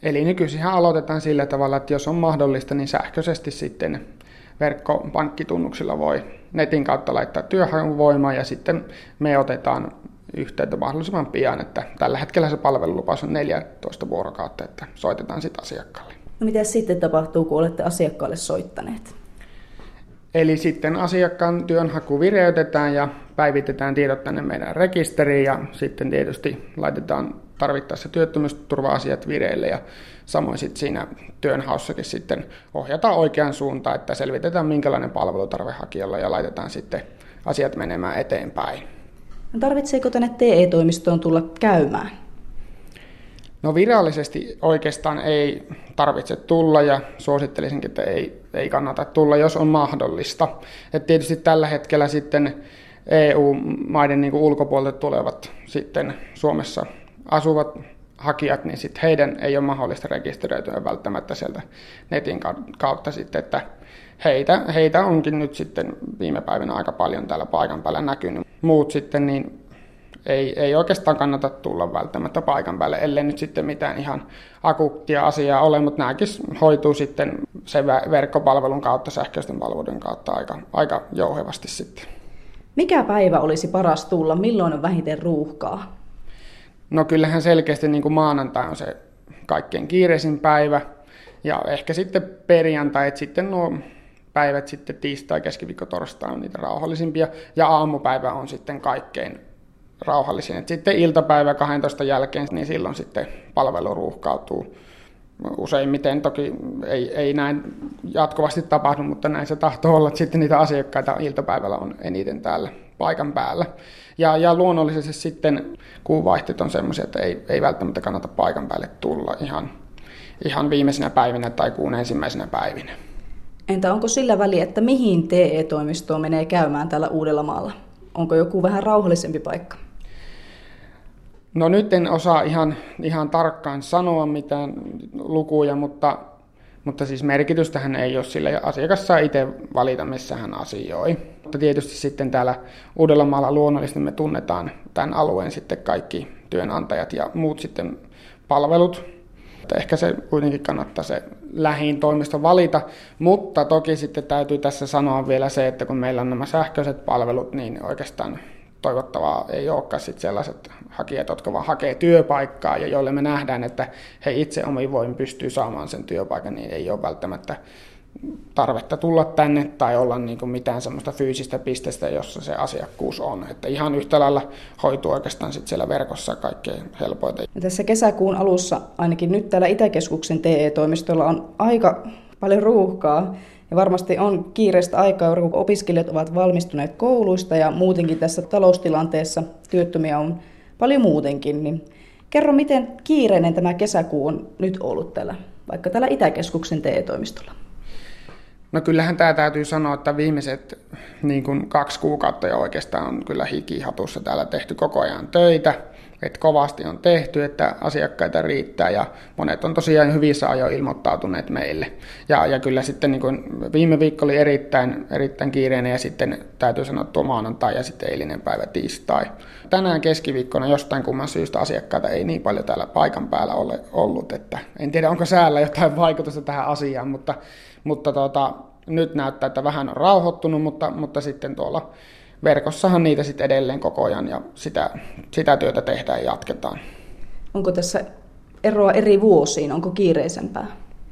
Eli nykyisin aloitetaan sillä tavalla, että jos on mahdollista, niin sähköisesti sitten verkkopankkitunnuksilla voi netin kautta laittaa työhaun voimaan ja sitten me otetaan yhteyttä mahdollisimman pian, että tällä hetkellä se palvelulupaus on 14 vuorokautta, että soitetaan sitten asiakkaalle. No mitä sitten tapahtuu, kun olette asiakkaalle soittaneet? Eli sitten asiakkaan työnhaku vireytetään ja päivitetään tiedot tänne meidän rekisteriin ja sitten tietysti laitetaan tarvittaessa työttömyysturva-asiat vireille ja samoin sitten siinä työnhaussakin sitten ohjataan oikeaan suuntaan, että selvitetään minkälainen palvelutarve hakijalla ja laitetaan sitten asiat menemään eteenpäin. No tarvitseeko tänne TE-toimistoon tulla käymään? No virallisesti oikeastaan ei tarvitse tulla ja suosittelisinkin, että ei kannata tulla, jos on mahdollista. Et tietysti tällä hetkellä sitten EU-maiden niin kuin ulkopuolelta tulevat sitten Suomessa asuvat hakijat, niin sitten heidän ei ole mahdollista rekisteröityä välttämättä sieltä netin kautta sitten, että heitä onkin nyt sitten viime päivinä aika paljon täällä paikan päällä näkynyt. Muut sitten niin ei oikeastaan kannata tulla välttämättä paikan päälle, ellei nyt sitten mitään ihan akuuttia asiaa ole, mutta nämäkin hoituu sitten sen verkkopalvelun kautta, sähköisten palveluiden kautta aika jouhevasti sitten. Mikä päivä olisi paras tulla? Milloin on vähiten ruuhkaa? No kyllähän selkeästi niin kuin maanantai on se kaikkein kiireisin päivä ja ehkä sitten perjantai, että sitten nuo päivät sitten tiistai, keskiviikko, torstai on niitä rauhallisimpia ja aamupäivä on sitten kaikkein rauhallisin. Et sitten iltapäivä 12 jälkeen, niin silloin sitten palvelu ruuhkautuu. Useimmiten toki ei näin jatkuvasti tapahdu, mutta näin se tahtoo olla, että sitten niitä asiakkaita iltapäivällä on eniten täällä paikan päällä. Ja luonnollisesti sitten kuunvaihteet on semmoisia, että ei välttämättä kannata paikan päälle tulla ihan viimeisinä päivinä tai kuun ensimmäisenä päivinä. Entä onko sillä väliä, että mihin TE-toimistoon menee käymään täällä Uudellamaalla? Onko joku vähän rauhallisempi paikka? No nyt en osaa ihan tarkkaan sanoa mitään lukuja, mutta siis merkitystähän ei ole sillä, ja asiakas saa itse valita, missä hän asioi. Mutta tietysti sitten täällä Uudellamaalla luonnollisesti me tunnetaan tämän alueen sitten kaikki työnantajat ja muut sitten palvelut. Että ehkä se kuitenkin kannattaa se lähin toimisto valita, mutta toki sitten täytyy tässä sanoa vielä se, että kun meillä on nämä sähköiset palvelut, niin oikeastaan toivottavaa ei olekaan sitten sellaiset hakijat, jotka vaan hakee työpaikkaa ja joille me nähdään, että he itse omin voimin pystyy saamaan sen työpaikan, niin ei ole välttämättä tarvetta tulla tänne tai olla niin kuin mitään semmoista fyysistä pistestä, jossa se asiakkuus on. Että ihan yhtä lailla hoituu oikeastaan sitten siellä verkossa kaikkein helpoiten. Ja tässä kesäkuun alussa, ainakin nyt täällä Itäkeskuksen TE-toimistolla on aika paljon ruuhkaa. Ja varmasti on kiireistä aikaa, kun opiskelijat ovat valmistuneet kouluista ja muutenkin tässä taloustilanteessa työttömiä on paljon muutenkin. Niin kerro, miten kiireinen tämä kesäkuu on nyt ollut täällä, vaikka täällä Itäkeskuksen TE-toimistolla? No kyllähän tämä täytyy sanoa, että viimeiset niin kuin 2 kuukautta jo oikeastaan on kyllä hikihatussa täällä tehty koko ajan töitä. Että kovasti on tehty, että asiakkaita riittää ja monet on tosiaan hyvissä ajoin ilmoittautuneet meille. Ja kyllä sitten niin kuin viime viikko oli erittäin kiireinen ja sitten täytyy sanoa tuo maanantai ja sitten eilinen päivä tiistai. Tänään keskiviikkona jostain kumman syystä asiakkaita ei niin paljon täällä paikan päällä ole ollut. Että en tiedä onko säällä jotain vaikutusta tähän asiaan, mutta nyt näyttää, että vähän on rauhoittunut, mutta sitten tuolla verkossahan niitä sitten edelleen koko ajan ja sitä työtä tehdään ja jatketaan. Onko tässä eroa eri vuosiin? Onko kiireisempää?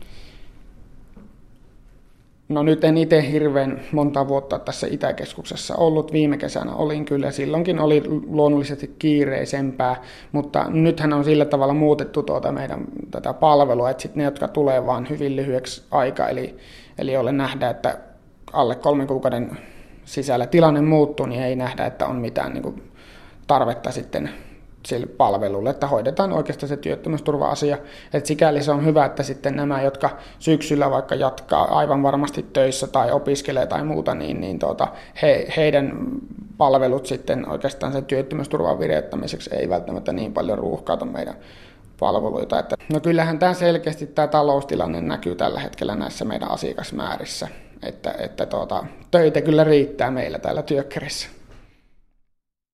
No nyt en itse hirveän monta vuotta tässä Itäkeskuksessa ollut. Viime kesänä olin kyllä, silloinkin oli luonnollisesti kiireisempää, mutta nythän on sillä tavalla muutettu meidän tätä palvelua, että sitten ne, jotka tulee vaan hyvin lyhyeksi aikaa, eli jolle nähdään, että alle 3 kuukauden sisällä tilanne muuttuu, niin ei nähdä, että on mitään niin kuin tarvetta sitten sille palvelulle, että hoidetaan oikeastaan se työttömyysturva-asia. Et sikäli se on hyvä, että sitten nämä, jotka syksyllä vaikka jatkaa aivan varmasti töissä tai opiskelee tai muuta, niin heidän palvelut sitten oikeastaan sen työttömyysturvan vireyttämiseksi ei välttämättä niin paljon ruuhkauta meidän palveluita. No kyllähän tämä selkeästi tämä taloustilanne näkyy tällä hetkellä näissä meidän asiakasmäärissä, että töitä kyllä riittää meillä täällä Työkkärissä.